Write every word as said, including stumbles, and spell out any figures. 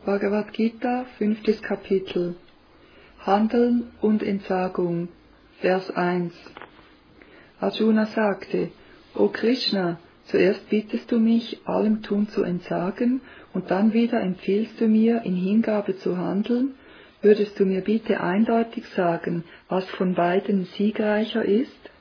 Bhagavad Gita, fünftes Kapitel. Handeln und Entsagung, Vers eins. Arjuna sagte: O Krishna, zuerst bittest du mich, allem Tun zu entsagen, und dann wieder empfiehlst du mir, in Hingabe zu handeln. Würdest du mir bitte eindeutig sagen, was von beiden siegreicher ist?